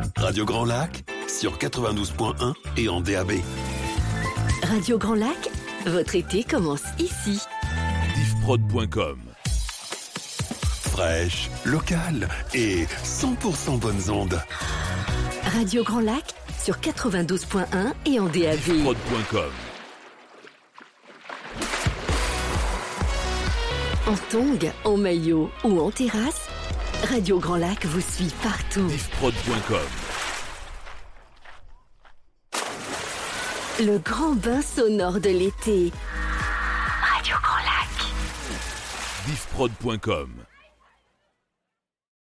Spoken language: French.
Radio Grand Lac sur 92.1 et en DAB. Radio Grand Lac, votre été commence ici. Diffprod.com. Fraîche, locale et 100% bonnes ondes. Radio Grand Lac sur 92.1 et en DAB. Diffprod.com. En tongs, en maillot ou en terrasse, Radio Grand Lac vous suit partout. Diffprod.com. Le grand bain sonore de l'été. Radio Grand Lac. Diffprod.com.